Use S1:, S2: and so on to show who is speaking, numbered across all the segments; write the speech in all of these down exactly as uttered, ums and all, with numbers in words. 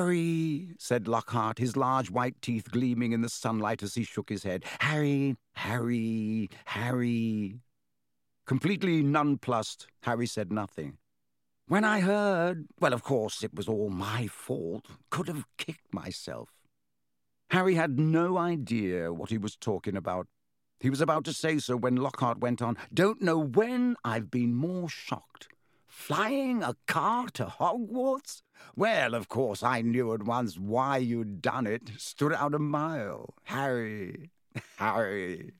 S1: Harry, said Lockhart, his large white teeth gleaming in the sunlight as he shook his head. Harry, Harry, Harry. Completely nonplussed, Harry said nothing. When I heard, well, of course, it was all my fault. Could have kicked myself. Harry had no idea what he was talking about. He was about to say so when Lockhart went on, Don't know when I've been more shocked. Flying a car to Hogwarts? Well, of course, I knew at once why you'd done it. Stood out a mile. Harry, Harry,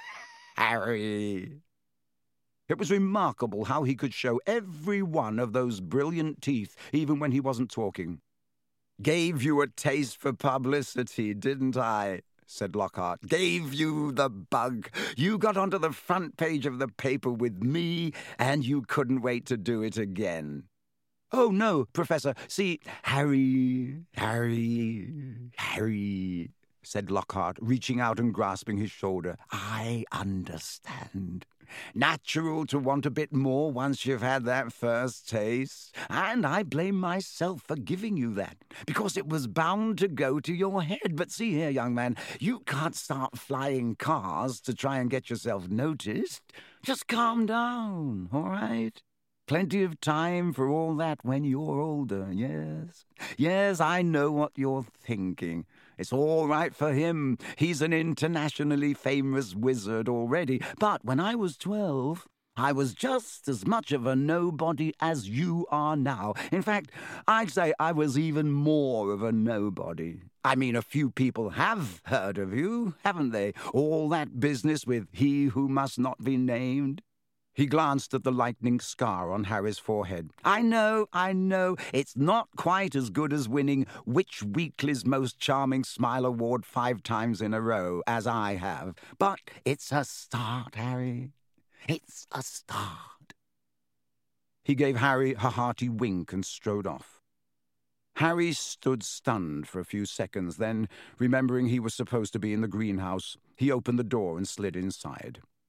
S1: Harry. It was remarkable how he could show every one of those brilliant teeth, even when he wasn't talking. Gave you a taste for publicity, didn't I? Said Lockhart. Gave you the bug. You got onto the front page of the paper with me, and you couldn't wait to do it again. Oh, no, Professor. See, Harry, Harry, Harry, said Lockhart, reaching out and grasping his shoulder. I understand. Natural to want a bit more once you've had that first taste. And I blame myself for giving you that, because it was bound to go to your head. But see here, young man, you can't start flying cars to try and get yourself noticed. Just calm down, all right? Plenty of time for all that when you're older, yes? Yes, I know what you're thinking. It's all right for him. He's an internationally famous wizard already. But when I was twelve, I was just as much of a nobody as you are now. In fact, I'd say I was even more of a nobody. I mean, a few people have heard of you, haven't they? All that business with he who must not be named. He glanced at the lightning scar on Harry's forehead. I know, I know, it's not quite as good as winning Which Weekly's Most Charming Smile Award five times in a row, as I have. But it's a start, Harry. It's a start. He gave Harry a hearty wink and strode off. Harry stood stunned for a few seconds, then, remembering he was supposed to be in the greenhouse, he opened the door and slid inside.